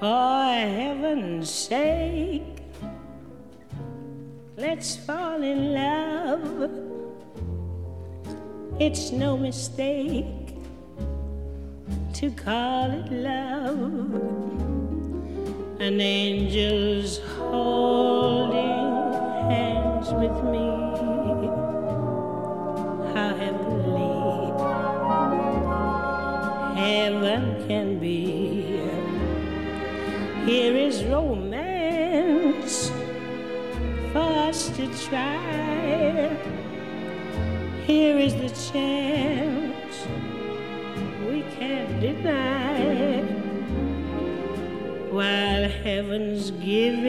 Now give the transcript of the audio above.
For heaven's sake, let's fall in love. It's no mistake to call it love. An angel's holding hands with me. How heavenly heaven can be. Here is romance for us to try. Here is the chance we can't deny. While heaven's giving